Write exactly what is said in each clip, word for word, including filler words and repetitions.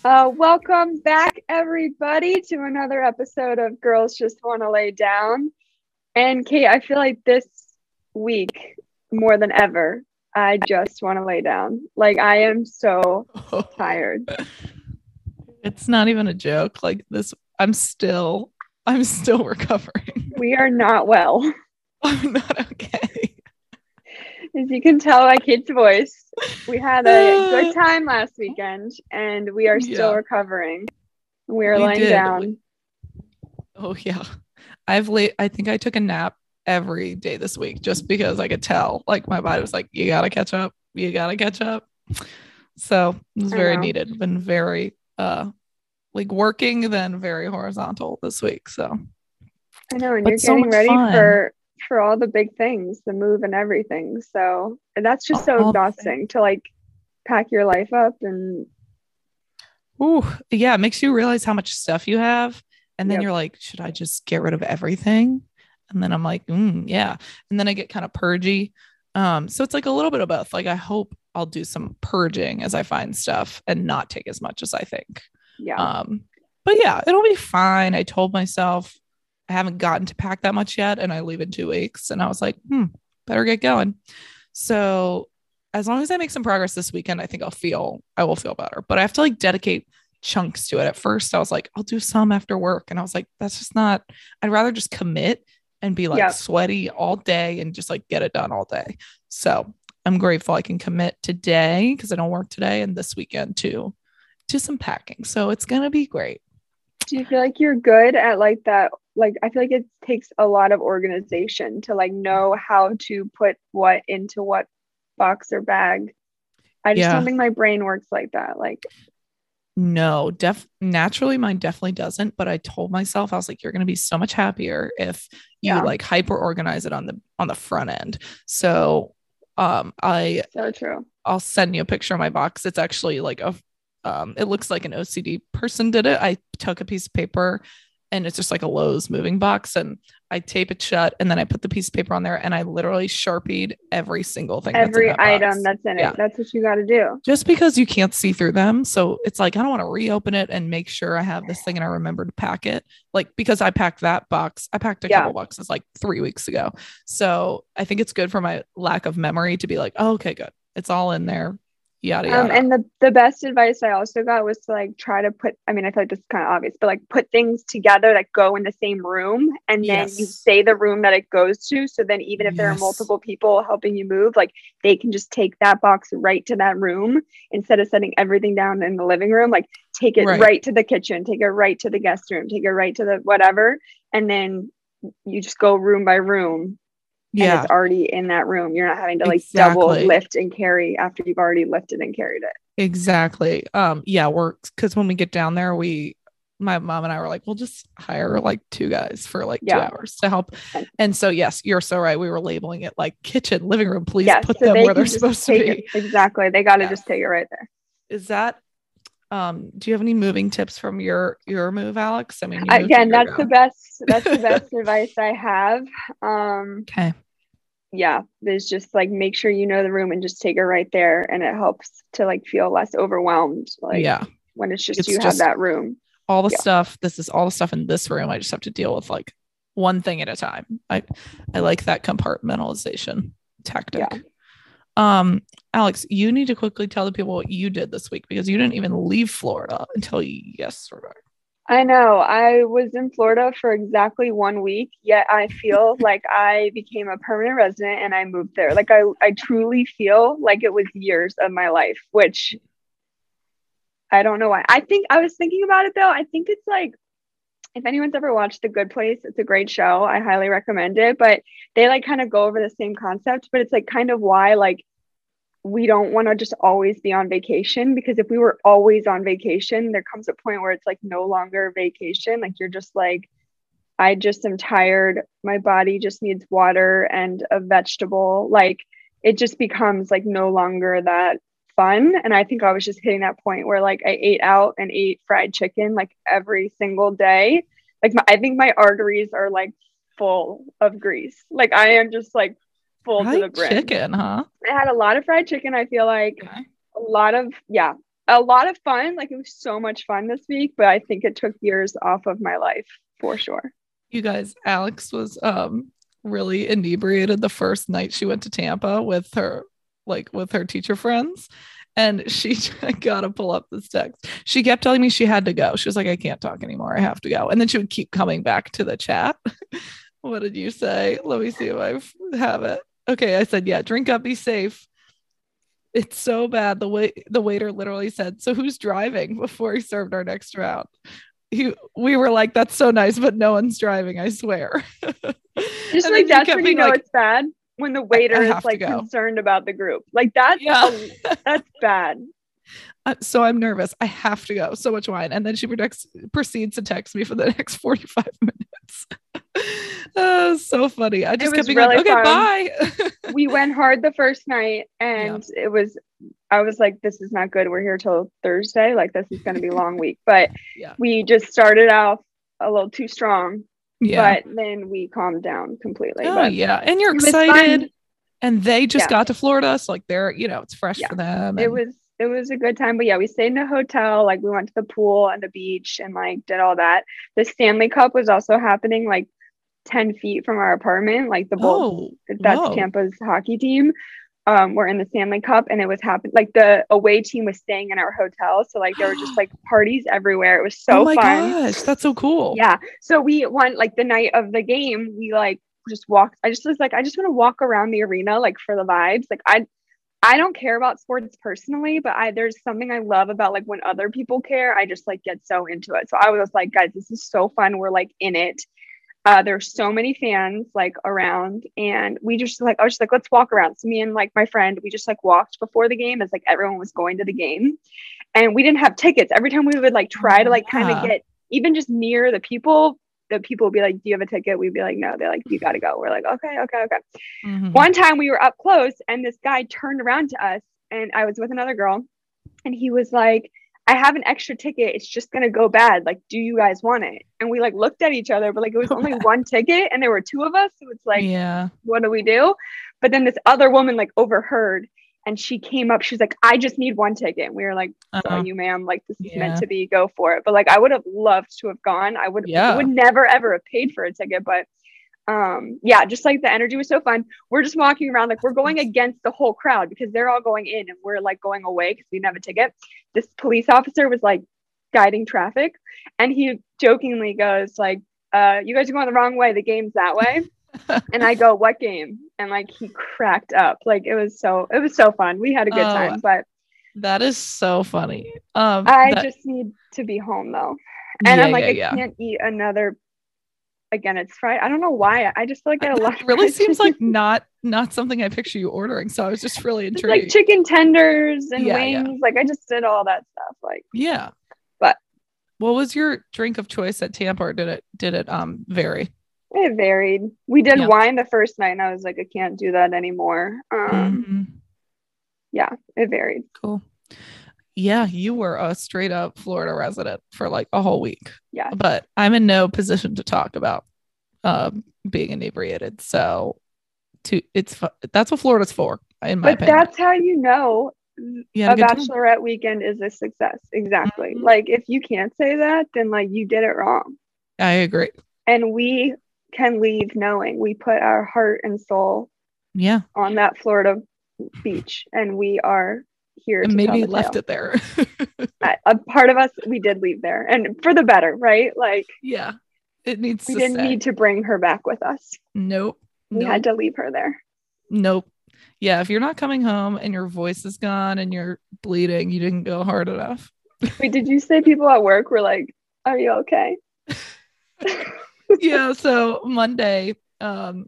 Uh, welcome back, everybody, to another episode of Girls Just Want to Lay Down. And Kate, I feel like this week, more than ever, I just want to lay down. Like, I am so tired. It's not even a joke. Like this, I'm still, I'm still recovering. We are not well. I'm not okay. As you can tell by Kate's voice, we had a good time last weekend, and we are still Yeah. recovering. We are We laying did. down. We- oh yeah, I've late. I think I took a nap every day this week just because I could tell. Like my body was like, "You gotta catch up. You gotta catch up." So it was I very know. needed. Been very, uh, like working, then very horizontal this week. So I know, and But you're so getting much ready fun. for for all the big things, the move and everything. So and that's just so All the exhausting to like pack your life up and Ooh, yeah, it makes you realize how much stuff you have. And then Yep. you're like, should I just get rid of everything? And then I'm like, mm, yeah. And then I get kind of purgy. Um, so it's like a little bit of both. Like I hope I'll do some purging as I find stuff and not take as much as I think. yeah. Um, but yeah, it'll be fine. I told myself I haven't gotten to pack that much yet, and I leave in two weeks. And I was like, hmm, better get going. So as long as I make some progress this weekend, I think I'll feel I will feel better. But I have to like dedicate chunks to it. At first, I was like, I'll do some after work. And I was like, that's just not, I'd rather just commit and be like Yep. sweaty all day and just like get it done all day. So I'm grateful I can commit today because I don't work today and this weekend too to some packing. So it's gonna be great. Do you feel like you're good at like that? Like I feel like it takes a lot of organization to like know how to put what into what box or bag. I just Yeah. don't think my brain works like that. Like No, def naturally mine definitely doesn't. But I told myself, I was like, you're gonna be so much happier if you Yeah. like hyper organize it on the on the front end. So um I so true. I'll send you a picture of my box. It's actually like a um it looks like an O C D person did it. I took a piece of paper and it's just like a Lowe's moving box and I tape it shut and then I put the piece of paper on there and I literally Sharpied every single thing Every that's in that item box. that's in Yeah. it. That's what you got to do. Just because you can't see through them. So it's like, I don't want to reopen it and make sure I have this thing and I remember to pack it. Like, because I packed that box, I packed a Yeah. couple boxes like three weeks ago. So I think it's good for my lack of memory to be like, oh, okay, good. It's all in there. Yada, Um, yada. and the the best advice I also got was to like try to put, I mean, I feel like this is kind of obvious, but like put things together that go in the same room and then you Yes. say the room that it goes to. So then even if there are Yes. multiple people helping you move, like they can just take that box right to that room instead of setting everything down in the living room. Like take it Right. right to the kitchen, take it right to the guest room, take it right to the whatever. And then you just go room by room. And Yeah, it's already in that room. You're not having to like double exactly. lift and carry after you've already lifted and carried it. Exactly. Um, yeah, we're because when we get down there, we my mom and I were like, we'll just hire like two guys for like two Yeah. hours to help. And- And so yes, you're so right. We were labeling it like kitchen, living room. Please Yes, put so them they where can they're just supposed to take be. it. Exactly. They got to Yes. just take it right there. Is that um do you have any moving tips from your your move, Alex? I mean, you moved a Again, year that's ago. the best. That's the best advice I have. Um, Okay. yeah, there's just like make sure you know the room and just take it right there, and it helps to like feel less overwhelmed. Like Yeah. when it's just It's you have just that room. all the Yeah. stuff. This is all the stuff in this room. I just have to deal with like one thing at a time. I I like that compartmentalization tactic. Yeah. Um, Alex, you need to quickly tell the people what you did this week because you didn't even leave Florida until yesterday. I know. I was in Florida for exactly one week, yet I feel like I became a permanent resident and I moved there. Like I, I truly feel like it was years of my life, which I don't know why. I think I was thinking about it though. I think it's like, if anyone's ever watched The Good Place, it's a great show. I highly recommend it, but they like kind of go over the same concept, but it's like kind of why like we don't want to just always be on vacation, because if we were always on vacation, there comes a point where it's like no longer vacation. Like you're just like, I just am tired. My body just needs water and a vegetable. Like it just becomes like no longer that fun. And I think I was just hitting that point where like I ate out and ate fried chicken like every single day. Like my, I think my arteries are like full of grease. Like I am just like full to the Fried brim. chicken, huh? I had a lot of fried chicken. I feel like Okay. a lot of, yeah, a lot of fun. Like it was so much fun this week, but I think it took years off of my life for sure. You guys, Alex was um really inebriated the first night she went to Tampa with her like with her teacher friends. And she got to pull up this text. She kept telling me she had to go. She was like, I can't talk anymore. I have to go. And then she would keep coming back to the chat. What did you say? Let me see if I have it. Okay. I said, yeah, drink up, be safe. It's so bad. The way the waiter literally said, so who's driving before he served our next round? He, we were like, that's so nice, but no one's driving, I swear. Just like that's when you know like, it's bad. When the waiter is like concerned about the group, like that's yeah. a, that's bad. Uh, so I'm nervous. I have to go. So much wine, and then she predicts, proceeds to text me for the next forty-five minutes. Oh, so funny. I just kept being really like, okay, fun. Bye. We went hard the first night, and yeah. it was. I was like, this is not good. We're here till Thursday. Like this is going to be a long week, but yeah. we just started out a little too strong. Yeah. But then we calmed down completely. Oh, but yeah. And you're excited. And they just yeah. got to Florida. So like they're, you know, it's fresh yeah. for them. And- it was it was a good time. But yeah, we stayed in a hotel. Like we went to the pool and the beach and like did all that. The Stanley Cup was also happening like ten feet from our apartment. Like the Bulls, oh, that's whoa. Tampa's hockey team. Um, we're in the Stanley Cup and it was happening. Like the away team was staying in our hotel. So like there were just like parties everywhere. It was so oh my fun. Gosh, that's so cool. Yeah. So we went like the night of the game, we like just walked. I just was like, I just want to walk around the arena, like for the vibes. Like I, I don't care about sports personally, but I, there's something I love about like when other people care, I just like get so into it. So I was like, guys, this is so fun. We're like in it. Uh, there's so many fans like around and we just like, I was just like, let's walk around. So me and like my friend, we just like walked before the game as like everyone was going to the game and we didn't have tickets. Every time we would like try to like kind of yeah. get even just near the people, the people would be like, do you have a ticket? We'd be like, no, they're like, you got to go. We're like, okay, okay, okay. Mm-hmm. One time we were up close and this guy turned around to us and I was with another girl and he was like, I have an extra ticket. It's just going to go bad. Like, do you guys want it? And we like looked at each other, but like, it was only one ticket and there were two of us. So it's like, yeah, what do we do? But then this other woman like overheard and she came up. She's like, I just need one ticket. And we were like, uh-huh. sorry, you ma'am, like this is yeah. meant to be, go for it. But like, I would have loved to have gone. I would, yeah. would never, ever have paid for a ticket, but um yeah, just like the energy was so fun. We're just walking around like we're going against the whole crowd because they're all going in and we're like going away because we didn't have a ticket. This police officer was like guiding traffic and he jokingly goes like, uh you guys are going the wrong way, the game's that way. And I go, what game? And like he cracked up. Like it was so it was so fun. We had a good oh, time. But that is so funny. um I that... just need to be home though. And yeah, I'm like yeah, I yeah. can't eat another. Again, it's Friday. I don't know why. I just feel like I had a lot. It really seems like not not something I picture you ordering. So I was just really intrigued. Like chicken tenders and yeah, wings. Yeah. Like I just did all that stuff. Like yeah. But what was your drink of choice at Tampa? Or did it did it um vary? It varied. We did yeah. wine the first night, and I was like, I can't do that anymore. Um, mm-hmm. Yeah, it varied. Cool. Yeah, you were a straight up Florida resident for like a whole week. Yeah. But I'm in no position to talk about um, being inebriated. So to it's that's what Florida's for, in my but opinion. That's how you know you a bachelorette time. Weekend is a success. Exactly. Mm-hmm. Like if you can't say that, then like you did it wrong. I agree. And we can leave knowing we put our heart and soul yeah on that Florida beach and we are here and to maybe the left tale. it there. A part of us we did leave there and for the better, right? Like yeah it needs we to didn't stay. need to bring her back with us. Nope we nope. had to leave her there. Nope. Yeah, if you're not coming home and your voice is gone and you're bleeding, you didn't go hard enough. Wait, did you say people at work were like, are you okay? Yeah, so Monday um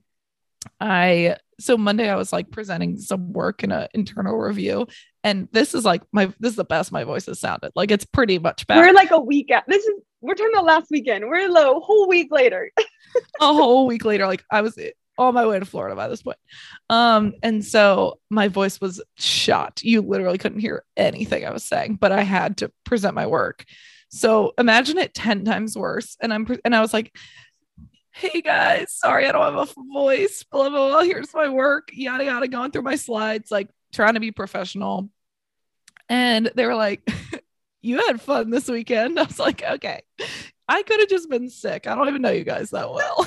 I so Monday I was like presenting some work in an internal review, and this is like my this is the best my voice has sounded. Like it's pretty much back. We're like a week out. This is we're talking about last weekend. We're a whole week later. A whole week later, like I was on my way to Florida by this point. Um, and so my voice was shot. You literally couldn't hear anything I was saying, but I had to present my work. So imagine it ten times worse. And I'm pre- and I was like, hey guys, sorry, I don't have a voice. Blah, blah, blah. Here's my work. Yada, yada, going through my slides, like trying to be professional. And they were like, you had fun this weekend. I was like, okay, I could have just been sick. I don't even know you guys that well.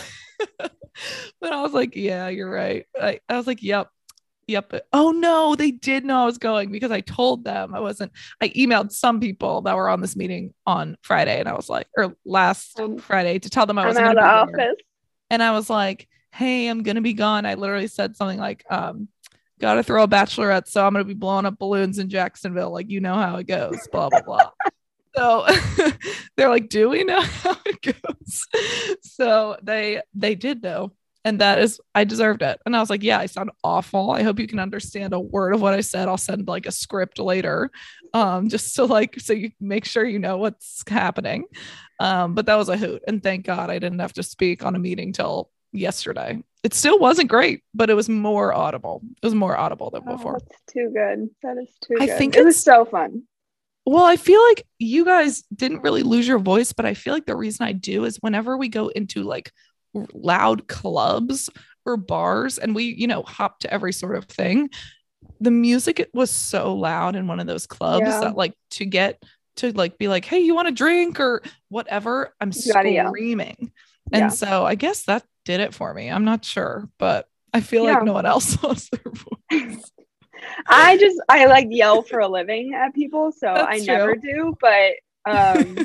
But I was like, yeah, you're right. I, I was like, yep. Yep. Oh no, they did know I was going because I told them I wasn't. I emailed some people that were on this meeting on Friday, and I was like, or last Um, Friday to tell them I I'm wasn't out going of to the be there. office. And I was like, hey, I'm going to be gone. I literally said something like, um, got to throw a bachelorette, so I'm going to be blowing up balloons in Jacksonville. Like, you know how it goes, blah, blah, blah. So they're like, do we know how it goes? So they they did know. And that is, I deserved it. And I was like, yeah, I sound awful. I hope you can understand a word of what I said. I'll send like a script later, um, just to like, so you make sure you know what's happening. Um, but that was a hoot. And thank God I didn't have to speak on a meeting till yesterday. It still wasn't great, but it was more audible. It was more audible than Oh, before. that's too good. That is too I good. think It was it's- so fun. Well, I feel like you guys didn't really lose your voice, but I feel like the reason I do is whenever we go into like loud clubs or bars and we, you know, hop to every sort of thing, the music was so loud in one of those clubs Yeah. that like to get to like be like, hey, you want a drink or whatever, I'm You gotta yell. screaming. Yeah. And so I guess that did it for me. I'm not sure, but I feel Yeah. like no one else lost their voice. I just I like yell for a living at people, so I That's never true. do, but um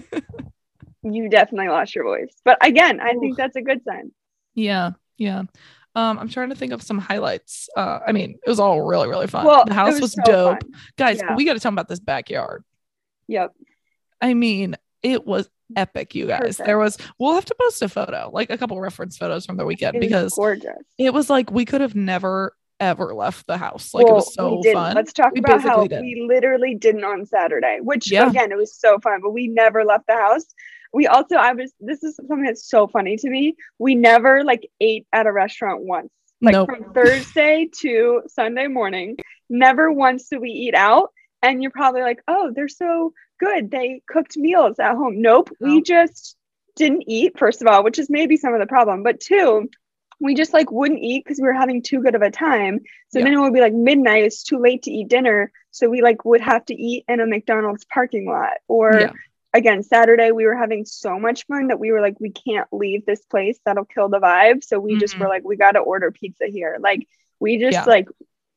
you definitely lost your voice. But again, I think that's a good sign. Yeah, yeah. Um, I'm trying to think of some highlights. Uh, I mean, it was all really, really fun. Well, The it house was was, so dope. fun. Guys, Yeah. we got to tell them about this backyard. Yep. I mean, it was epic, you guys. Perfect. There was, we'll have to post a photo, like a couple reference photos from the weekend, It was because gorgeous. it was like we could have never ever left the house. Like, it was so we didn't. fun. Let's talk We about how basically did. we literally didn't on Saturday, which Yeah. again, it was so fun, but we never left the house. We also, I was, this is something that's so funny to me. We never like ate at a restaurant once. Like Nope. from Thursday to Sunday morning, never once did we eat out. And you're probably like, oh, they're so good. They cooked meals at home. Nope. We Nope. just didn't eat, first of all, which is maybe some of the problem. But two, we just like wouldn't eat because we were having too good of a time. So Yeah. then it would be like midnight. It's too late to eat dinner. So we like would have to eat in a McDonald's parking lot. Or Yeah. again, Saturday, we were having so much fun that we were like, we can't leave this place. That'll kill the vibe. So we just Mhm. were like, we got to order pizza here. Like we just Yeah. like,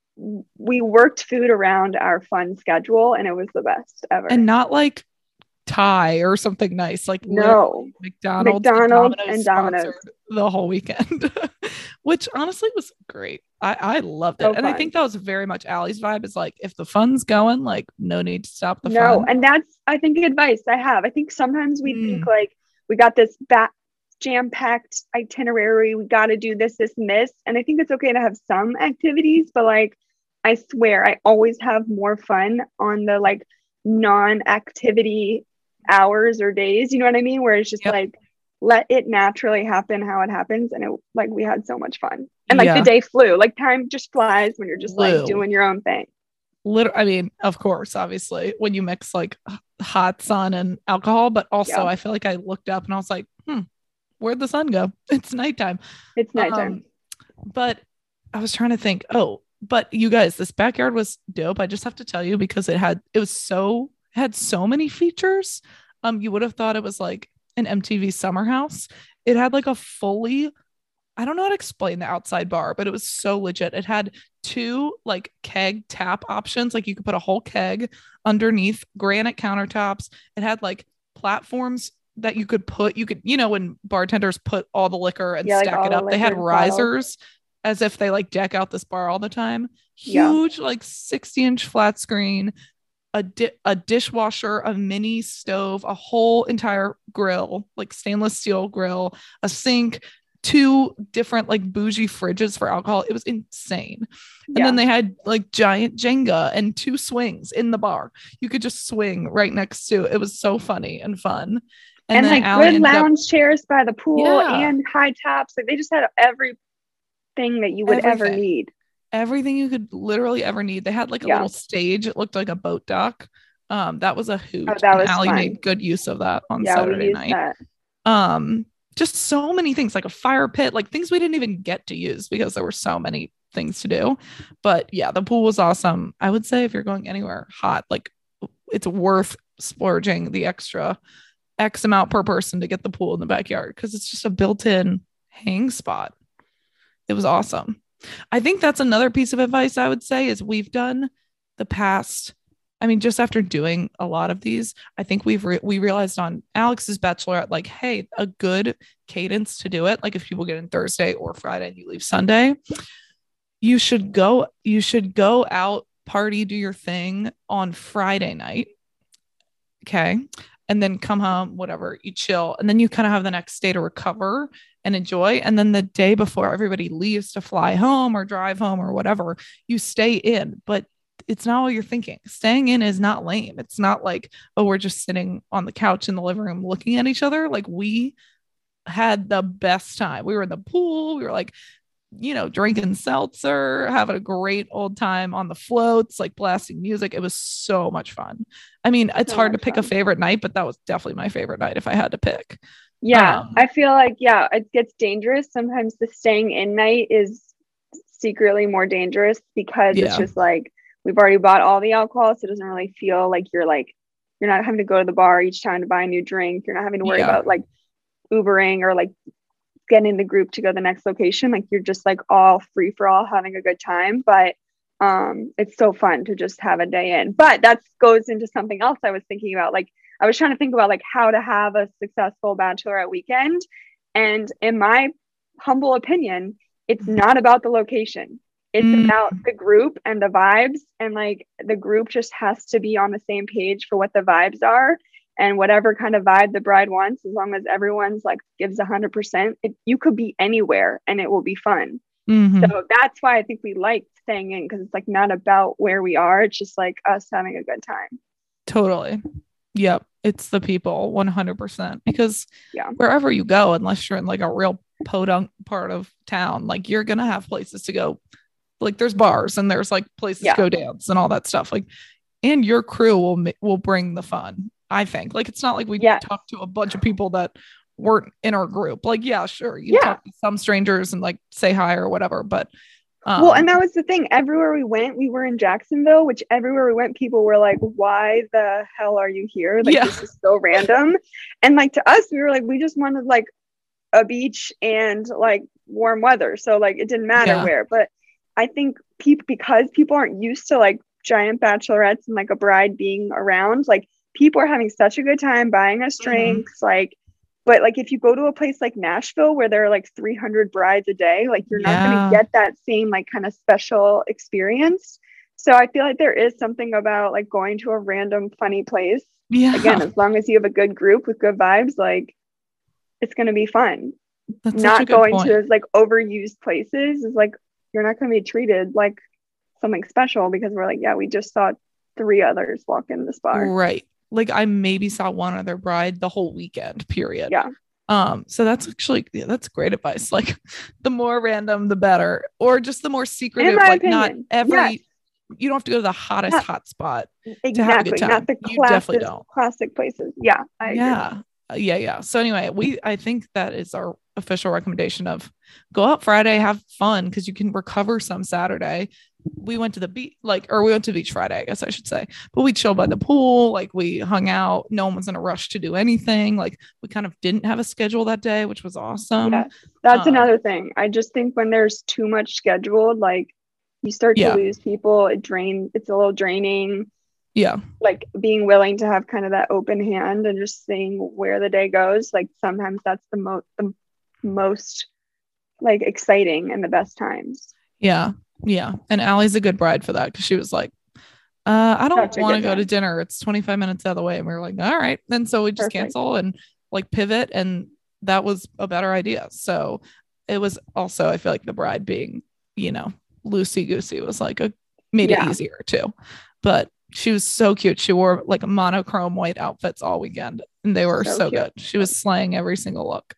we worked food around our fun schedule and it was the best ever. And not like Thai or something nice, like no, McDonald's, McDonald's and and Domino's, Domino's. sponsored the whole weekend, which honestly was great. I, I loved it. So and I fun. think that was very much Allie's vibe. Is like, if the fun's going, like no need to stop the no, fun. and that's, I think, advice I have. I think sometimes we Mm. think like we got this back jam-packed itinerary. We got to do this, this, and this. And I think it's okay to have some activities, but like, I swear I always have more fun on the like non-activity hours or days. You know what I mean? Where it's just Yep. like, let it naturally happen how it happens. And it like, we had so much fun. And like Yeah. the day flew, like time just flies when you're just Flew. like doing your own thing. Liter- I mean, of course, obviously, when you mix like h- hot sun and alcohol, but also Yeah. I feel like I looked up and I was like, hmm, where'd the sun go? It's nighttime. It's nighttime. Um, but I was trying to think, oh, but you guys, this backyard was dope. I just have to tell you because it had, it was so, it had so many features. Um, you would have thought it was like an M T V summer house. It had like a fully, I don't know how to explain the outside bar, but it was so legit. It had two like keg tap options. Like you could put a whole keg underneath granite countertops. It had like platforms that you could put, you could, you know, when bartenders put all the liquor and Yeah, like stack all it the up, they had liquor bottles. risers as if they like deck out this bar all the time. Yeah. Huge, like sixty inch flat screen, a, di- a dishwasher, a mini stove, a whole entire grill, like stainless steel grill, a sink, two different like bougie fridges for alcohol. It was insane. And Yeah. then they had like giant Jenga and two swings in the bar. You could just swing right next to it. It was so funny and fun. And, then like Allie good ended up- lounge chairs by the pool Yeah. and high tops. Like they just had everything that you would ever Everything. need. everything you could literally ever need. They had like a Yeah. little stage. It looked like a boat dock. Um, that was a hoot. Oh, that and was Allie fun. made good use of that on Yeah, we Saturday used night. that. Um, just so many things, like a fire pit, like things we didn't even get to use because there were so many things to do. But yeah, the pool was awesome. I would say if you're going anywhere hot, like it's worth splurging the extra X amount per person to get the pool in the backyard because it's just a built-in hang spot. It was awesome. I think that's another piece of advice I would say is we've done the past, I mean, just after doing a lot of these, I think we've re- we realized on Alex's bachelorette, like, hey, a good cadence to do it. Like if people get in Thursday or Friday and you leave Sunday, you should go, you should go out, party, do your thing on Friday night. Okay. And then come home, whatever, you chill. And then you kind of have the next day to recover and enjoy. And then the day before everybody leaves to fly home or drive home or whatever, you stay in. But it's not what you're thinking. Staying in is not lame. It's not like, oh, we're just sitting on the couch in the living room looking at each other. Like we had the best time. We were in the pool. We were like, you know, drinking seltzer, having a great old time on the floats, like blasting music. It was so much fun. I mean, it's So hard to much pick fun. a favorite night, but that was definitely my favorite night if I had to pick. Yeah, Um, I feel like, yeah, it gets dangerous. Sometimes the staying in night is secretly more dangerous because it's Yeah. just like we've already bought all the alcohol, so it doesn't really feel like you're like you're not having to go to the bar each time to buy a new drink. You're not having to worry Yeah. about like Ubering or like getting the group to go to the next location. Like you're just like all free for all having a good time. But um it's so fun to just have a day in. But that goes into something else I was thinking about. Like I was trying to think about like how to have a successful bachelorette weekend. And in my humble opinion, it's not about the location. It's Mm. about the group and the vibes. And like the group just has to be on the same page for what the vibes are. And whatever kind of vibe the bride wants, as long as everyone's like gives a hundred percent, you could be anywhere and it will be fun. Mhm. So that's why I think we like staying in, because it's like not about where we are. It's just like us having a good time. Totally. Yep. It's the people one hundred percent because Yeah. wherever you go, unless you're in like a real podunk part of town, like you're going to have places to go. Like there's bars and there's like places Yeah. to go dance and all that stuff. Like, and your crew will, ma- will bring the fun. I think like, it's not like we Yes. talked to a bunch of people that weren't in our group. Like, yeah, sure. You Yeah. talk to some strangers and like say hi or whatever, but um, Well, and that was the thing. Everywhere we went, we were in Jacksonville, which everywhere we went, people were like, why the hell are you here? Like, Yeah. this is so random. And like to us, we were like, we just wanted like a beach and like warm weather. So like it didn't matter Yeah. where. But I think people, because people aren't used to like giant bachelorettes and like a bride being around, like people are having such a good time buying us drinks. Like, but like if you go to a place like Nashville where there are like three hundred brides a day, like you're not going Yeah. to get that same like kind of special experience. So I feel like there is something about like going to a random funny place. Yeah. Again, as long as you have a good group with good vibes, like it's going to be fun. That's such a Not good going point. to like overused places is like you're not going to be treated like something special because we're like, yeah, we just saw three others walk in this bar. Right. Like I maybe saw one other bride the whole weekend, period. Yeah. Um, so that's actually, yeah, that's great advice. Like the more random, the better, or just the more secretive, my like not opinion, every, yes. you don't have to go to the hottest Not- hot spot to have a good Exactly. time. Not the You definitely classic, don't. classic places. Yeah. I agree. Yeah. Uh, yeah. Yeah. So anyway, we, I think that is our official recommendation of go out Friday, have fun because you can recover some Saturday. We went to the beach, like, or we went to the beach Friday, I guess I should say, but we chilled by the pool. Like we hung out. No one was in a rush to do anything. Like we kind of didn't have a schedule that day, which was awesome. Yes. That's Um, another thing. I just think when there's too much scheduled, like you start Yeah. to lose people. It drain. It's a little draining. Yeah. Like being willing to have kind of that open hand and just seeing where the day goes. Like sometimes that's the most, the most like exciting and the best times. Yeah. Yeah. And Allie's a good bride for that because she was like, uh, I don't Such a want to good go to time. dinner. It's twenty-five minutes out of the way. And we were like, all right. And so we just Perfect. cancel and like pivot. And that was a better idea. So it was also, I feel like the bride being, you know, loosey goosey was like a made Yeah. it easier too. But she was so cute. She wore like monochrome white outfits all weekend and they were So so, cute. good. She was slaying every single look.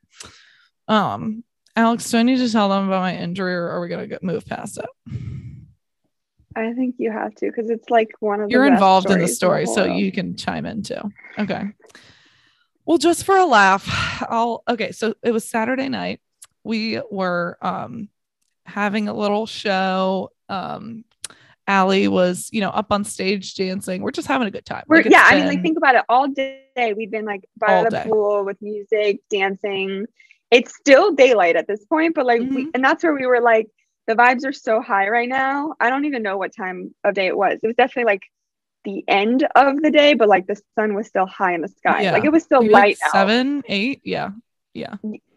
Um, Alex, do I need to tell them about my injury or are we going to get move past it? I think you have to because it's like one of the You're best involved in the stories story, whole so world. you can chime in too. Okay. Well, just for a laugh, I'll okay. So it was Saturday night. We were um having a little show um Allie was, you know, up on stage dancing. We're just having a good time. We're, Like, it's yeah, I mean, like, been think about it. All day we've been like by all the day. pool with music, dancing. It's still daylight at this point, but like, Mhm. we, and that's where we were like, the vibes are so high right now. I don't even know what time of day it was. It was definitely like the end of the day, but like the sun was still high in the sky. Yeah. Like, it was still Maybe like light out. seven, eight. Yeah. Yeah.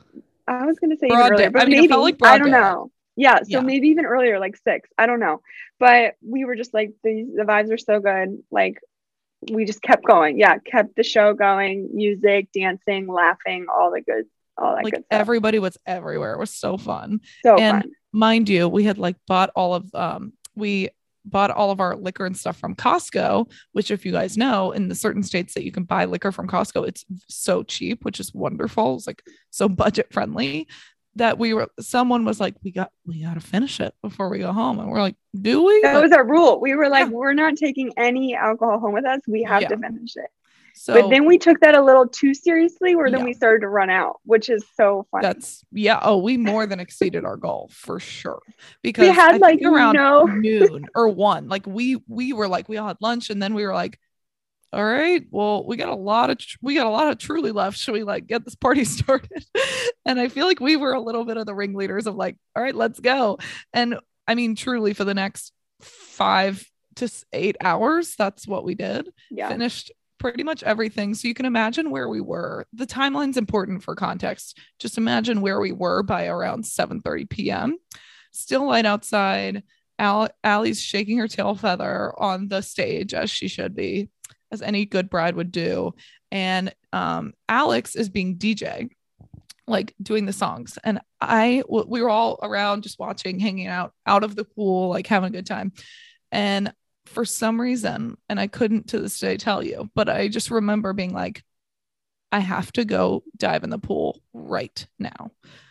I was gonna say even Broad earlier, day. but I mean, maybe, it felt like I broad don't daylight. know. Yeah, so Yeah. maybe even earlier, like six. I don't know. But we were just like, these the vibes are so good. Like, we just kept going. Yeah, kept the show going, music, dancing, laughing, all the good, all that Like, good stuff. everybody was everywhere. It was so fun. So And fun. mind you, we had like bought all of um we bought all of our liquor and stuff from Costco, which, if you guys know, in the certain states that you can buy liquor from Costco, it's so cheap, which is wonderful. It's like so budget friendly that we were, someone was like, we got, we got to finish it before we go home. And we're like, do we? That But was our rule. We were like, yeah. we're not taking any alcohol home with us. We have Yeah. to finish it. So, but then we took that a little too seriously, where then Yeah. we started to run out, which is so funny. that's, yeah. Oh, we more than exceeded our goal for sure. Because We had I like think around no noon or one, like we, we were like, we all had lunch, and then we were like, all right, well, we got a lot of, we got a lot of Truly left. Should we like get this party started? And I feel like we were a little bit of the ringleaders of like, all right, let's go. And I mean, truly, for the next five to eight hours, that's what we did. Yeah. Finished pretty much everything. So you can imagine where we were. The timeline's important for context. Just imagine where we were by around seven thirty p.m. Still light outside. Al- Allie's shaking her tail feather on the stage, as she should be, as any good bride would do. And um, Alex is being D J, like doing the songs. And I, w- we were all around just watching, hanging out, out of the pool, like having a good time. And for some reason, and I couldn't to this day tell you, but I just remember being like, I have to go dive in the pool right now.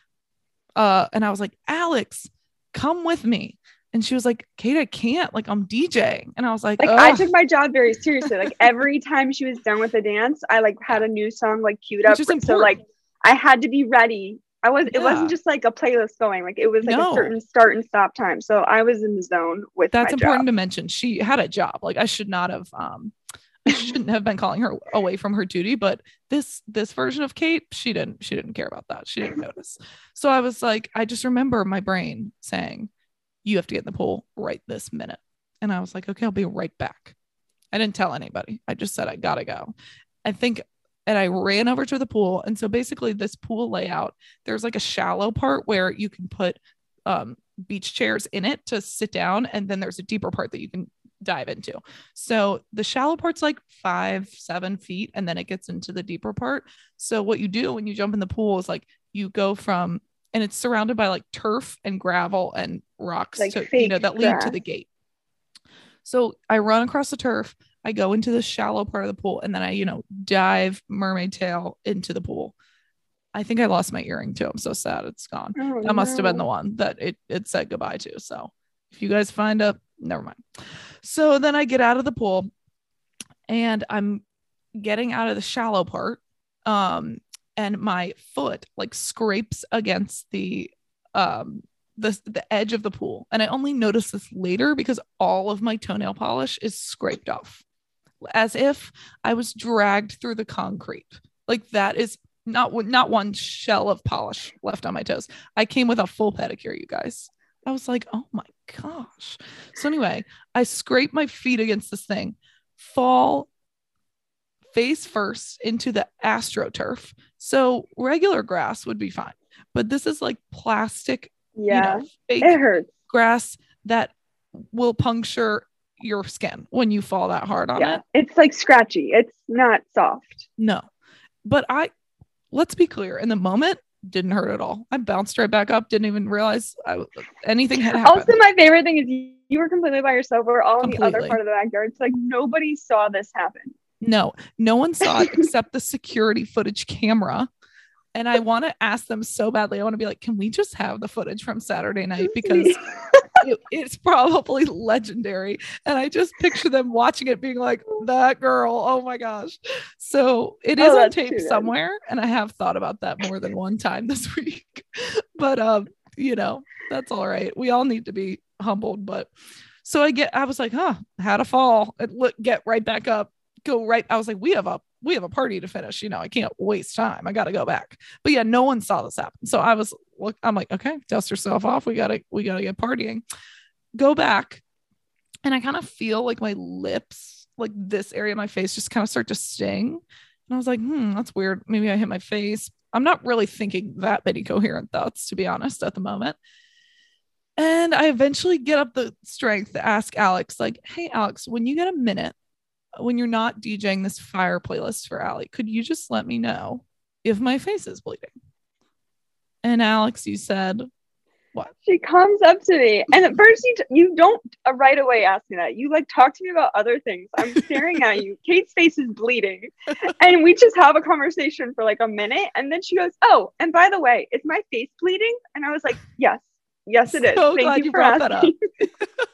Uh, and I was like, Alex, come with me. And she was like, Kate, I can't, like, I'm DJing. And I was like, like, ugh. I took my job very seriously. Like, every time she was done with the dance, I like had a new song like queued up. Which is So important. like, I had to be ready. I was, Yeah. it wasn't just like a playlist going, like it was like No. a certain start and stop time. So I was in the zone with That's my important job. to mention. She had a job. Like, I should not have, um, I shouldn't have been calling her away from her duty, but this, this version of Kate, she didn't, she didn't care about that. She didn't notice. So I was like, I just remember my brain saying, you have to get in the pool right this minute. And I was like, okay, I'll be right back. I didn't tell anybody. I just said, I gotta go. I think, and I ran over to the pool. And so basically this pool layout, there's like a shallow part where you can put um, beach chairs in it to sit down. And then there's a deeper part that you can dive into. So the shallow part's like five, seven feet. And then it gets into the deeper part. So what you do when you jump in the pool is like, you go from, and it's surrounded by like turf and gravel and rocks, Like to, fake you know, that lead grass. to the gate. So I run across the turf. I go into the shallow part of the pool, and then I, you know, dive mermaid tail into the pool. I think I lost my earring too. I'm so sad it's gone. Oh, That must have been the no. one that it, it said goodbye to. So if you guys find a, never mind. So then I get out of the pool and I'm getting out of the shallow part. Um, and my foot like scrapes against the, um, the, the edge of the pool. And I only noticed this later because all of my toenail polish is scraped off, as if I was dragged through the concrete. Like, that is not not one shell of polish left on my toes. I came with a full pedicure, you guys. I was like, oh my gosh. So anyway, I scrape my feet against this thing, fall face first into the AstroTurf. So regular grass would be fine, but this is like plastic, Yeah, you know, fake it hurts. grass that will puncture your skin when you fall that hard on Yeah, it. it's like scratchy. It's not soft. No, but I, let's be clear, in the moment, didn't hurt at all. I bounced right back up, didn't even realize I, anything had happened. Also, my favorite thing is you, you were completely by yourself. We're all in the other Completely. part of the backyard. So like nobody saw this happen. No, no one saw it except the security footage camera. And I want to ask them so badly. I want to be like, can we just have the footage from Saturday night? Because it, it's probably legendary. And I just picture them watching it being like, that girl, oh my gosh. So it is Oh, on that's tape too good. somewhere. And I have thought about that more than one time this week. But, um, you know, that's all right. We all need to be humbled. But So I get, I was like, huh, had a fall, and look, get right back up, go right. I was like, we have a, we have a party to finish. You know, I can't waste time. I got to go back. But yeah, no one saw this happen. So I was, look, I'm like, okay, dust yourself off. We gotta, we gotta get partying. Go back, and I kind of feel like my lips, like this area of my face, just kind of start to sting. And I was like, hmm, that's weird. Maybe I hit my face. I'm not really thinking that many coherent thoughts, to be honest, at the moment. And I eventually get up the strength to ask Alex, like, hey, Alex, when you get a minute, when you're not DJing this fire playlist for Allie, could you just let me know if my face is bleeding? And Alex, you said, what? She comes up to me, and at first you, t- you don't uh, right away ask me that. You like talk to me about other things. I'm staring at you. Kate's face is bleeding. And we just have a conversation for like a minute. And then she goes, oh, and by the way, is my face bleeding? And I was like, yes. Yes, it is. So Thank you, you for asking. It,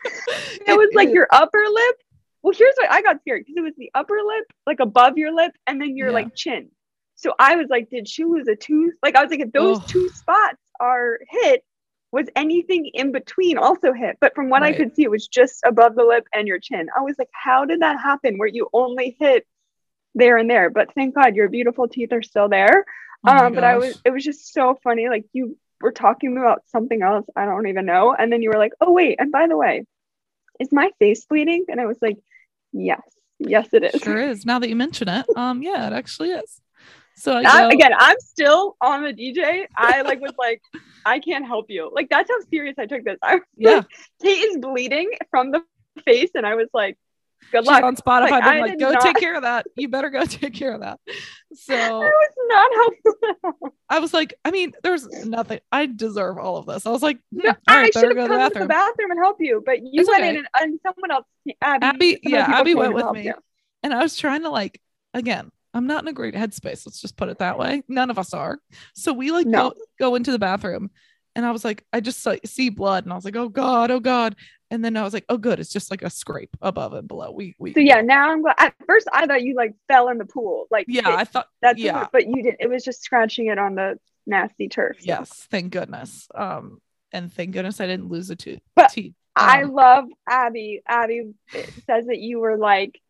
it was like your upper lip. Well, here's what I got scared, because it was the upper lip, like above your lip, and then your yeah. like chin. So I was like, did she lose a tooth? Like I was like, if those oh. two spots are hit, was anything in between also hit? But from what right. I could see, it was just above the lip and your chin. I was like, how did that happen where you only hit there and there? But thank God your beautiful teeth are still there. Oh um, but I was, it was just so funny. Like you were talking about something else, I don't even know. And then you were like, oh wait, and by the way, is my face bleeding? And I was like, yes, yes it is. Sure is. Now that you mention it, um, yeah, it actually is. So I I, go, again, I'm still on the D J. I like was like, I can't help you. Like that's how serious I took this. I was yeah. like, Kate is bleeding from the face, and I was like, good She's luck. On Spotify, like, like, like go not... take care of that. You better go take care of that. So I was not helpful. I was like, I mean, there's nothing. I deserve all of this. I was like, hmm, no, all I right, should have go come to the to the bathroom and help you, but you it's went okay. in and, and someone else, Abby, Abby, yeah, Abby went with me, you. and I was trying to like, again, I'm not in a great headspace. Let's just put it that way. None of us are. So we like no. go, go into the bathroom, and I was like, I just saw, see blood, and I was like, oh God, oh God. And then I was like, oh good, it's just like a scrape above and below. We we. So yeah, now I'm glad. At first, I thought you like fell in the pool, like yeah, it, I thought that's yeah, what, but you didn't. It was just scratching it on the nasty turf. So. Yes, thank goodness. Um, and thank goodness I didn't lose a tooth. But teeth. Um, I love Abby. Abby says that you were like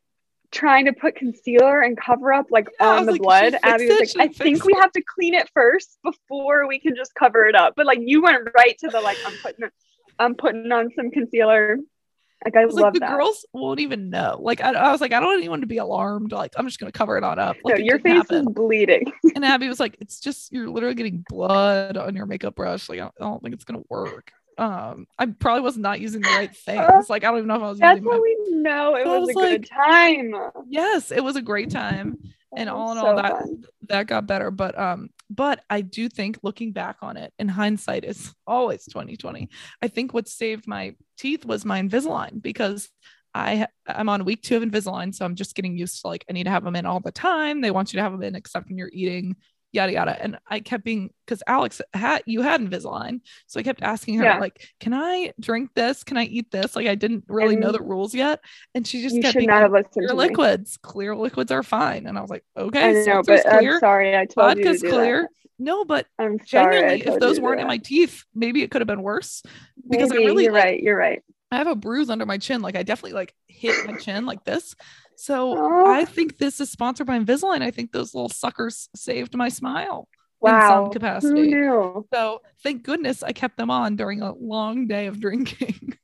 trying to put concealer and cover up like yeah, on the like, blood. Abby was like, I think we have to clean it first before we can just cover it up. But like you went right to the like, I'm putting I'm putting on some concealer. Like I, I love like, the that. Girls won't even know. Like I, I was like, I don't want anyone to be alarmed. Like I'm just gonna cover it on up. Like, no, your face happen. is bleeding. And Abby was like, it's just you're literally getting blood on your makeup brush. Like I don't, I don't think it's gonna work. Um, I probably was not using the right things. Like I don't even know if I was. That's using how my... we know it was, was a like, good time. Yes, it was a great time, and all in so all, that fun. that got better. But um, but I do think looking back on it, in hindsight, is always twenty twenty. I think what saved my teeth was my Invisalign, because I I'm on week two of Invisalign, so I'm just getting used to like I need to have them in all the time. They want you to have them in except when you're eating. Yada yada. And I kept being, because Alex had you had Invisalign, so I kept asking her yeah. like, can I drink this? Can I eat this? Like I didn't really and know the rules yet, and she just kept being not like, have clear liquids, me. clear liquids are fine. And I was like, okay, I know, but clear, I'm sorry, I told vodka's you to do clear. That. No, but I'm sorry, genuinely, if those weren't in my teeth, maybe it could have been worse. Because maybe, I really, you're like, right, you're right. I have a bruise under my chin. Like I definitely like hit my chin like this. So oh. I think this is sponsored by Invisalign. I think those little suckers saved my smile. Wow. In some capacity. Who knew? So thank goodness I kept them on during a long day of drinking.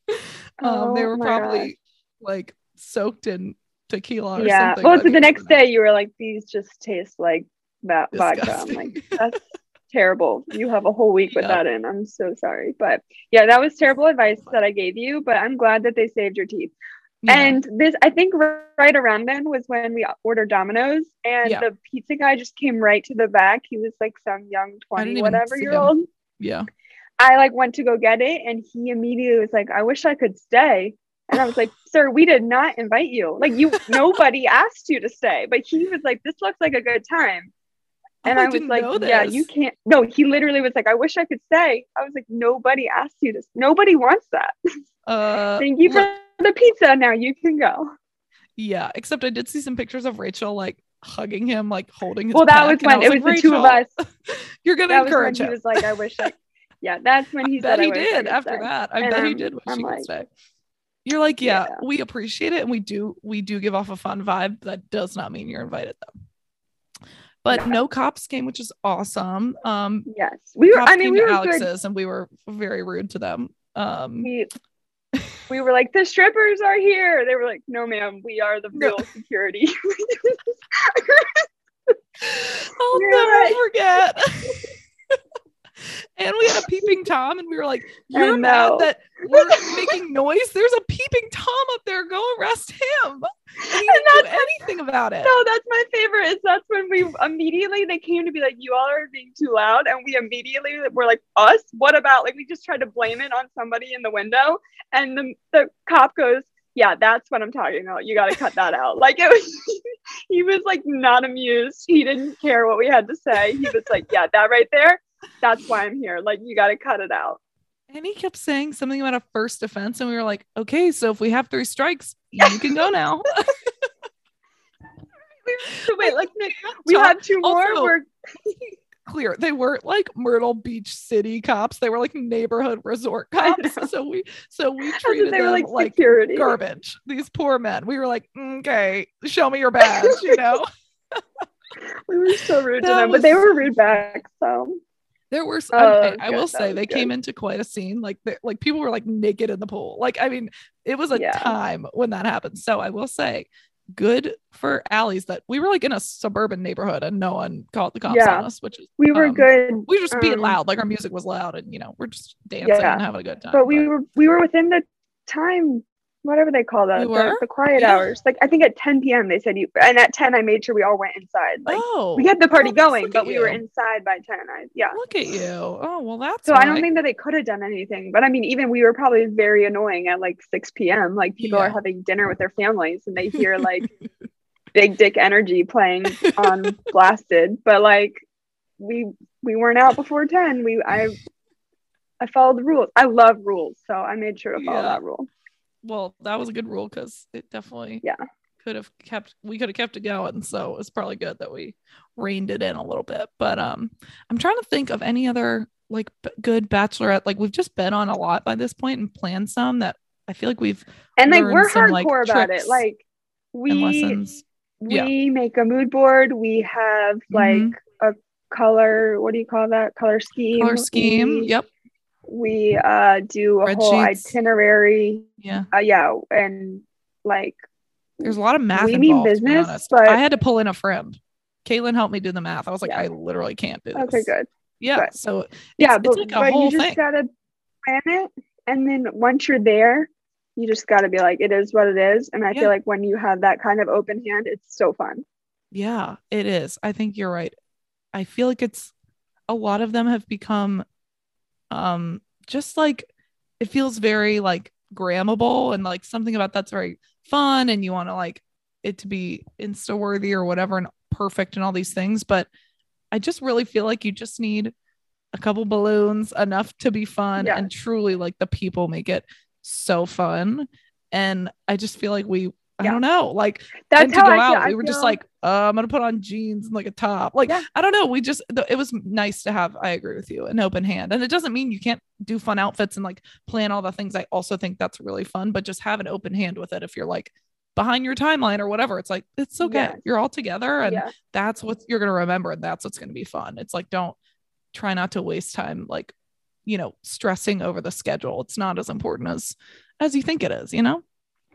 um, oh, they were probably gosh. like soaked in tequila or yeah. something. Well, so the next day you were like, these just taste like that Disgusting. vodka. I'm like, that's terrible. You have a whole week with yep. that in. I'm so sorry. But yeah, that was terrible advice that I gave you, but I'm glad that they saved your teeth. Yeah. And this, I think right around then was when we ordered Domino's, and yeah. the pizza guy just came right to the back. He was like some young twenty whatever year old. Yeah. I like went to go get it, and he immediately was like, I wish I could stay. And I was like, sir, we did not invite you. Like you, nobody asked you to stay. But he was like, this looks like a good time. And oh, I, I was like, know yeah, you can't. No, he literally was like, I wish I could stay. I was like, nobody asked you to. Nobody wants that. Uh, Thank you for look, the pizza. Now you can go. Yeah, except I did see some pictures of Rachel like hugging him, like holding his. Well, that was when was it like, was the two of us. You're gonna that encourage was when him. He was like, I wish I. Yeah, that's when he I bet said he I did I after stay. that. I and bet I'm, he did. Wish I'm he like, could stay. You're like, yeah, Yeah. we appreciate it, and we do we do give off a fun vibe. That does not mean you're invited though. But Yeah. no cops came, which is awesome. Um, Yes, we were. cops I mean, came we to were Alex's, good. and we were very rude to them. Um, We we were like, the strippers are here. They were like, no, ma'am, we are the No. real security. I'll We were never like- forget. And we had a peeping Tom, and we were like, I you're mad know. that we're making noise? There's a peeping Tom up there. Go arrest him. And he And didn't do that's- anything about it. No, that's my favorite. Is that's when we immediately they came to be like, you all are being too loud, and we immediately were like, us? What about? Like we just tried to blame it on somebody in the window, and the the cop goes, yeah, that's what I'm talking about. You got to cut that out. Like it was, he was like not amused. He didn't care what we had to say. He was like, yeah, that right there. That's why I'm here. Like you got to cut it out. And he kept saying something about a first offense, and we were like, okay, so if we have three strikes, you can go now. So wait, like Nick, we have two more. Also- We're Clear, they weren't like Myrtle Beach City cops. They were like neighborhood resort I cops. know. So we so we as if treated they were them like like security. garbage. These poor men. We were like, okay, show me your badge, you know. We were so rude to That them, was but they were so rude back. So There were, Oh, I, that I, was I good. will That say, was they good. came into quite a scene. Like, they- like people were like naked in the pool. Like, I mean, it was a Yeah. time when that happened. So I will say, good for Allie's that we were like in a suburban neighborhood and no one called the cops Yeah. on us, which is we were um, good. We were just being um, loud, like our music was loud, and you know, we're just dancing Yeah. and having a good time. but we were we were within the time, whatever they call that, We the, were? the quiet Yeah. hours. Like I think at ten p.m. they said you, and at ten I made sure we all went inside. Like oh, we had the party oh, let's going, look but at we were you. inside by ten. I, yeah. Look at you. Oh, well, that's So I don't why. think that they could have done anything. But I mean, even we were probably very annoying at like six p.m. Like people are Yeah. having dinner with their families and they hear like Big Dick Energy playing on blasted. But like we we weren't out before ten. We I I followed the rules. I love rules, so I made sure to follow Yeah. that rule. Well, that was a good rule because it definitely Yeah. could have kept we could have kept it going. So it's probably good that we reined it in a little bit. But um I'm trying to think of any other like b- good bachelorette. Like we've just been on a lot by this point and planned some that I feel like we've And like learned we're some, like, hardcore about tricks it. Like and we lessons. Yeah. we make a mood board. We have like Mhm. a color. What do you call that? Color scheme. Color scheme. We, Yep. we uh do a whole Spreadsheets. itinerary. Yeah. Uh, yeah, and like There's a lot of math we mean involved, to be business, honest. but I had to pull in a friend. Caitlin helped me do the math. I was like, Yeah. I literally can't do this. okay, good. Yeah. Good. So it's, Yeah, it's but, like a but whole you just thing. gotta plan it, and then once you're there, you just gotta be like, it is what it is. And I Yeah. feel like when you have that kind of open hand, it's so fun. Yeah, it is. I think you're right. I feel like it's a lot of them have become um just like it feels very like grammable and like something about that's very fun and you want to like it to be insta worthy or whatever and perfect and all these things. But I just really feel like you just need a couple balloons, enough to be fun, Yeah. and truly like the people make it so fun. And I just feel like we I Yeah. don't know, like That's and to how go I feel. out, I we were just feel- like, uh, I'm gonna put on jeans and like a top. Like, Yeah. I don't know. We just th- it was nice to have. I agree with you, an open hand, and it doesn't mean you can't do fun outfits and like plan all the things. I also think that's really fun, but just have an open hand with it. If you're like behind your timeline or whatever, it's like it's okay. Yes. You're all together, and yeah. that's what you're gonna remember, and that's what's gonna be fun. It's like don't try not to waste time like you know stressing over the schedule. It's not as important as as you think it is. You know.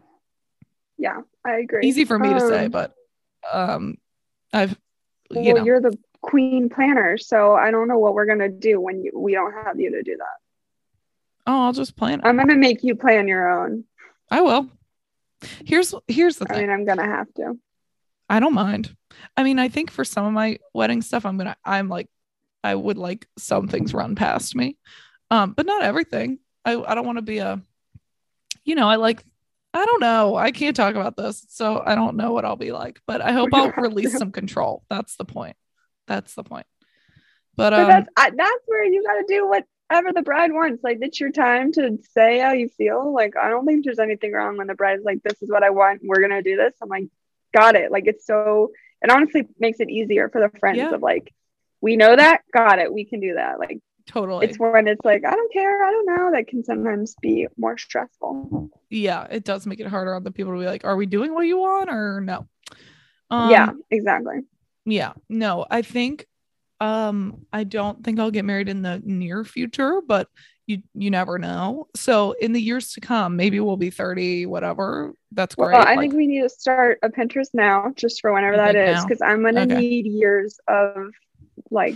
Yeah, I agree. Easy for me to say, Um, but um I've you well, know you're the queen planner, so I don't know what we're gonna do when you we don't have you to do that. oh I'll just plan it. I'm gonna make you plan your own. I will. Here's here's the I thing. mean, I'm gonna have to. I don't mind. I mean, I think for some of my wedding stuff, I'm gonna I'm like I would like some things run past me. Um, but not everything. I, I don't want to be a you know, I like I don't know. I can't talk about this. So I don't know what I'll be like, but I hope We don't I'll have release to. some control. That's the point. That's the point. But But um that's I, that's where you gotta do whatever the bride wants. Like it's your time to say how you feel. Like I don't think there's anything wrong when the bride's like, "This is what I want. We're gonna do this." I'm like, "Got it." Like it's so. It honestly makes it easier for the friends Yeah. of like, we know that, got it. We can do that. Like Totally. It's when it's like, I don't care, I don't know, that can sometimes be more stressful. Yeah, it does make it harder on the people to be like, are we doing what you want or no? Um, yeah, exactly. Yeah, no, I think um I don't think I'll get married in the near future, but you you never know. So in the years to come, maybe we'll be thirty, whatever. That's Well, great. I Like, think we need to start a Pinterest now, just for whenever you that think is, now? because I'm gonna Okay. need years of like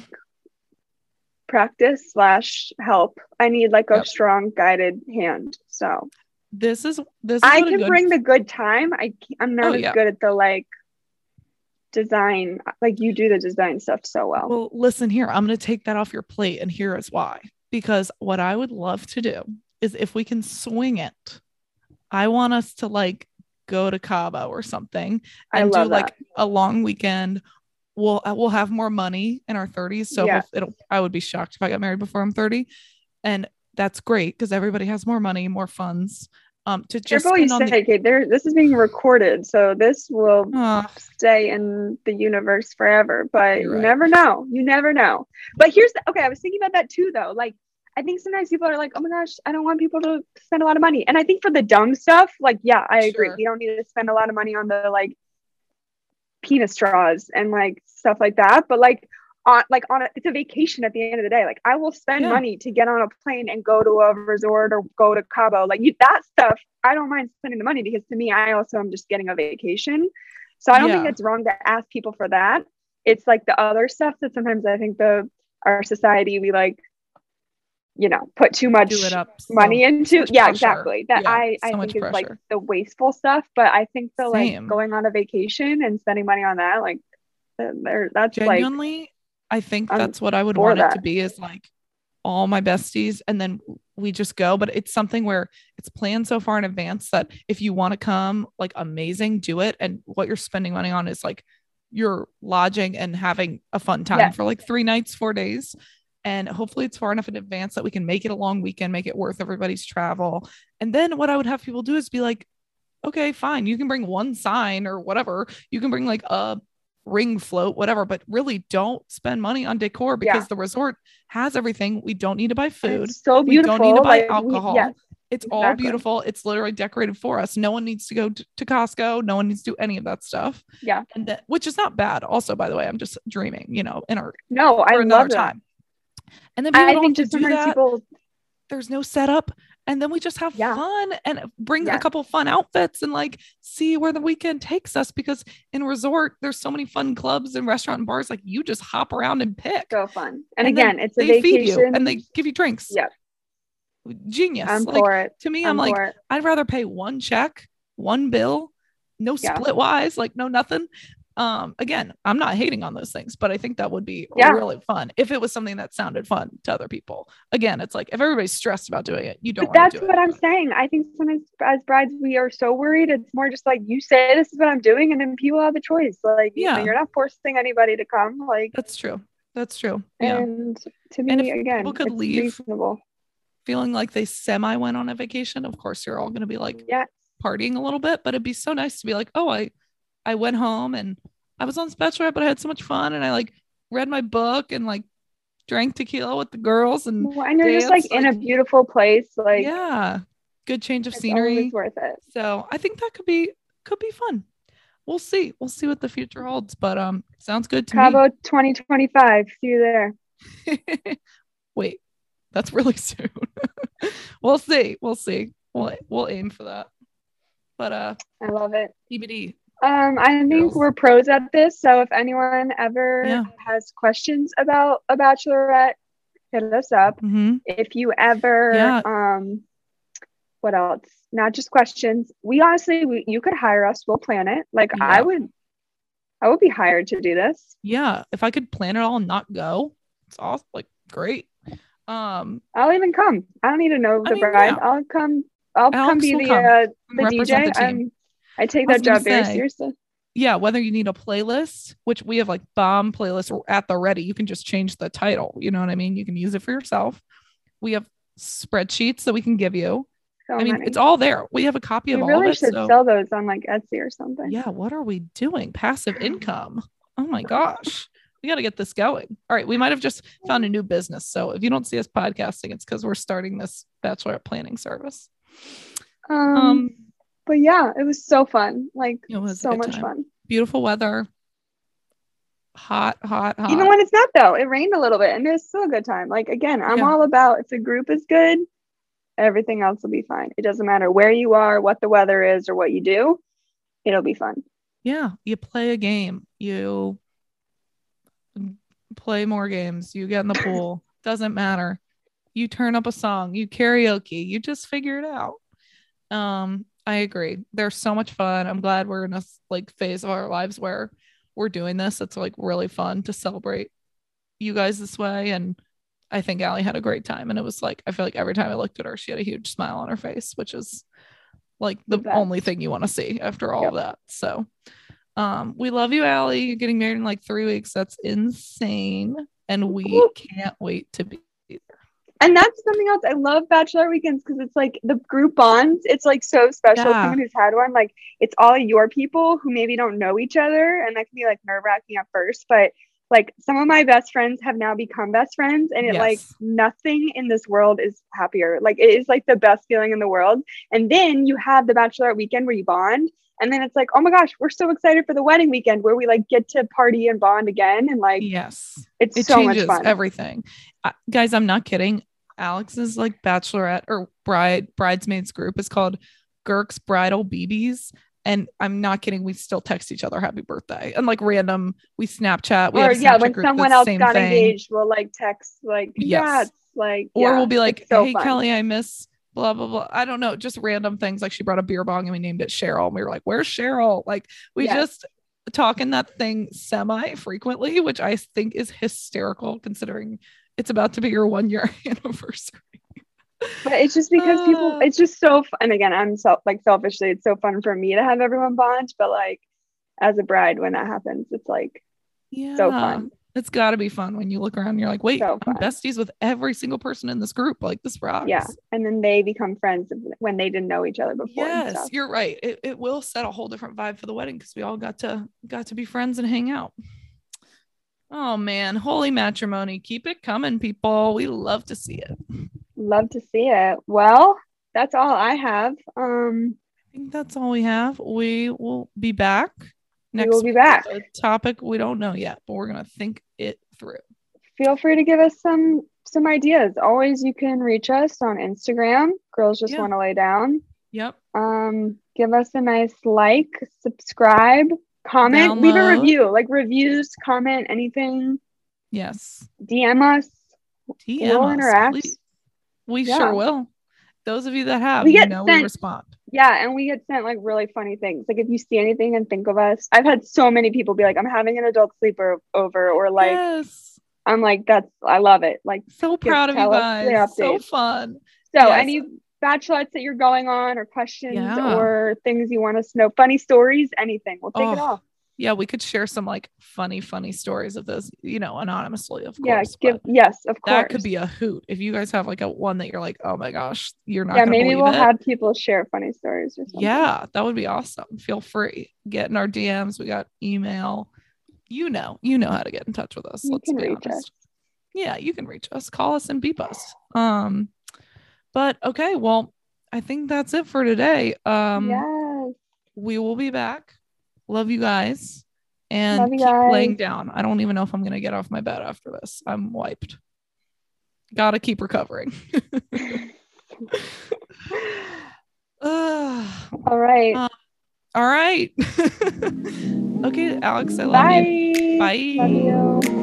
practice slash help. I need like a Yep. strong guided hand. So This is this is I what a can good bring the good time. I can't- I'm not Oh as yeah. good at the like design. Like you do the design stuff so well. Well, listen here. I'm going to take that off your plate, and here is why. Because what I would love to do is if we can swing it, I want us to like go to Cabo or something I and do love like that. a long weekend. We'll uh, we'll have more money in our thirties, so Yeah. hope it'll. I would be shocked if I got married before I'm thirty, and that's great because everybody has more money, more funds. Um, to just Careful what you spend on say, the. Kate. There, this is being recorded, so this will Uh, stay in the universe forever. But you're you right. never know. You never know. But here's the, okay. I was thinking about that too, though. Like, I think sometimes people are like, "Oh my gosh, I don't want people to spend a lot of money." And I think for the dumb stuff, like, yeah, I agree. Sure. You don't need to spend a lot of money on the like penis straws and like stuff like that. But like on like on a, it's a vacation at the end of the day. Like I will spend Yeah. money to get on a plane and go to a resort or go to Cabo. Like you, that stuff, I don't mind spending the money because to me, I also am just getting a vacation. So I don't Yeah. think it's wrong to ask people for that. It's like the other stuff that sometimes I think the our society we like, you know, put too much Do it up. So, money so into. much Yeah, pressure. exactly. That Yeah, I I so much think is like pressure. the wasteful stuff. But I think the like Same. going on a vacation and spending money on that, like there that's like Genuinely, I think I'm that's what I would for want it to that. be is like all my besties and then we just go. But it's something where it's planned so far in advance that if you want to come, like amazing, do it. And what you're spending money on is like you're lodging and having a fun time Yes. for like three nights, four days. And hopefully it's far enough in advance that we can make it a long weekend, make it worth everybody's travel. And then what I would have people do is be like, okay, fine, you can bring one sign or whatever. You can bring like a ring float, whatever, but really don't spend money on decor because Yeah. the resort has everything. We don't need to buy And food. it's so We don't need to beautiful. buy Like we, alcohol. yes, It's all exactly. beautiful. It's literally decorated for us. No one needs to go to, to Costco. No one needs to do any of that stuff. Yeah. And that, which is not bad. Also, by the way, I'm just dreaming, you know, in our No, I for another love that. time. And then people I don't think have just to do sometimes that. people, There's no setup. And then we just have Yeah. fun and bring a Yes. couple fun outfits and like see where the weekend takes us because in resort, there's so many fun clubs and restaurant and bars. Like you just hop around and pick. so fun. And, And then again, it's a they feed you vacation. and they give you drinks. Yeah. Genius. I'm Like for it. to me, I'm, I'm like, for it. I'd rather pay one check, one bill, no Yeah. split wise, like no nothing. Um, again, I'm not hating on those things, but I think that would be Yeah. really fun if it was something that sounded fun to other people. Again, it's like if everybody's stressed about doing it, you don't But want that's to do what it. I'm saying. I think sometimes as brides, we are so worried. It's more just like you say, this is what I'm doing, and then people have a choice. Like, you know, Yeah. you're not forcing anybody to come. Like, That's true. That's true. Yeah. and to And me, if again, people could it's leave reasonable. feeling like they semi went on a vacation, of course you're all going to be like Yeah. partying a little bit, but it'd be so nice to be like, oh, I, I went home and I was on Bachelorette, but I had so much fun and I like read my book and like drank tequila with the girls and Well, and you're just like danced, in like- a beautiful place. Like, yeah, good change of it's scenery. always worth it. So I think that could be could be fun. We'll see. We'll see what the future holds. But um, sounds good to Cabo twenty twenty-five. See you there. me. Wait, that's really soon. We'll see. We'll see. We'll we'll aim for that. But uh, I love it. T B D. Um, I think Girls. we're pros at this. So if anyone ever Yeah. has questions about a bachelorette, hit us up. Mm-hmm. If you ever, Yeah. um, what else? Not just questions. We honestly, we, you could hire us. We'll plan it. Like I Yeah. would, I would be hired to do this. Yeah. If I could plan it all and not go, it's all like great. Um, I'll even come. I don't need to know I the mean, bride. yeah. I'll come. I'll come Alex be will the come. uh, the D J. Represent the team. I'm, I take I was that job gonna very say, seriously. Yeah, whether you need a playlist, which we have like bomb playlists at the ready, you can just change the title. You know what I mean? You can use it for yourself. We have spreadsheets that we can give you. So I mean, many. it's all there. We have a copy We of all really of it. should So sell those on like Etsy or something. yeah, what are we doing? Passive income. Oh my gosh. we got to get this going. All right. We might have just found a new business. So if you don't see us podcasting, it's because we're starting this bachelorette planning service. Um, um but yeah, it was so fun. Like it was so much time. fun. Beautiful weather. Hot, hot, hot. Even when it's not though, it rained a little bit and it was still a good time. Like again, I'm yeah. all about if the group is good, everything else will be fine. It doesn't matter where you are, what the weather is, or what you do. It'll be fun. Yeah. You play a game. You play more games. You get in the pool. Doesn't matter. You turn up a song. You karaoke. You just figure it out. Um, I agree. They're so much fun. I'm glad we're in a like phase of our lives where we're doing this. It's like really fun to celebrate you guys this way. And I think Allie had a great time. And it was like, I feel like every time I looked at her, she had a huge smile on her face, which is like the, the only thing you want to see after all yep. of that. So um, we love you, Allie. You're getting married in like three weeks. That's insane. And we can't wait to be there. And that's something else. I love bachelor weekends because it's like the group bonds. It's like so special. Yeah. Someone who's had one, like it's all your people who maybe don't know each other, and that can be like nerve wracking at first. But like some of my best friends have now become best friends, and it yes. like nothing in this world is happier. Like it is like the best feeling in the world. And then you have the bachelorette weekend where you bond, and then it's like, oh my gosh, we're so excited for the wedding weekend where we like get to party and bond again. And like, yes, it's it so changes much fun. Everything, uh, guys. I'm not kidding. Alex's like bachelorette or bride bridesmaids group is called Girk's Bridal B Bs. And I'm not kidding. We still text each other happy birthday and like random, we Snapchat. We or have yeah, Snapchat when group, someone else got thing. engaged, we'll like text like, yes. like, or yeah, we'll be like, so hey, fun. Kelly, I miss blah, blah, blah. I don't know. Just random things. Like she brought a beer bong and we named it Cheryl. And we were like, where's Cheryl? Like we yes. just talk in that thing semi frequently, which I think is hysterical considering it's about to be your one year anniversary. But it's just because uh, people, it's just so fun. And again, I'm so like selfishly, it's so fun for me to have everyone bond. But like as a bride, when that happens, it's like yeah, so fun. It's got to be fun when you look around and you're like, wait, so I'm besties with every single person in this group. Like this rocks. Yeah. And then they become friends when they didn't know each other before. Yes, you're right. It, it will set a whole different vibe for the wedding because we all got to got to be friends and hang out. Oh man, holy matrimony. Keep it coming, people. We love to see it. Love to see it. Well, that's all I have. Um, I think that's all we have. We will be back next we will be back. A topic we don't know yet, but we're gonna think it through. Feel free to give us some some ideas. Always, you can reach us on Instagram. Girls just yeah. want to lay down. Yep. Um, give us a nice like, subscribe, comment, Download. Leave a review. Like reviews, comment, anything. Yes. D M us. D M we'll us, interact. Please. We yeah. sure will. Those of you that have, we you get know, sent, we respond. Yeah, and we get sent like really funny things. Like if you see anything and think of us, I've had so many people be like, "I'm having an adult sleepover," over, or like, yes. I'm like, "That's I love it." Like, so proud of you guys. So fun. So, yes. any bachelorettes that you're going on, or questions, yeah. or things you want us to know, funny stories, anything, we'll take oh. it all. Yeah, we could share some like funny, funny stories of this, you know, anonymously, of yeah, course. Give, yes, of course. That could be a hoot. If you guys have like a one that you're like, oh my gosh, you're not yeah, gonna maybe believe we'll it. have people share funny stories or something. Yeah, that would be awesome. Feel free. Get in our D Ms. We got email. You know, you know how to get in touch with us. You Let's can be reach honest. us. Yeah, you can reach us. Call us and beep us. Um, but okay, well, I think that's it for today. Um, yes. We will be back. Love you guys. And Love you keep guys. laying down. I don't even know if I'm going to get off my bed after this. I'm wiped. Gotta keep recovering. uh, all right. Uh, all right. Okay, Alex, I love Bye. you. Bye. Love you.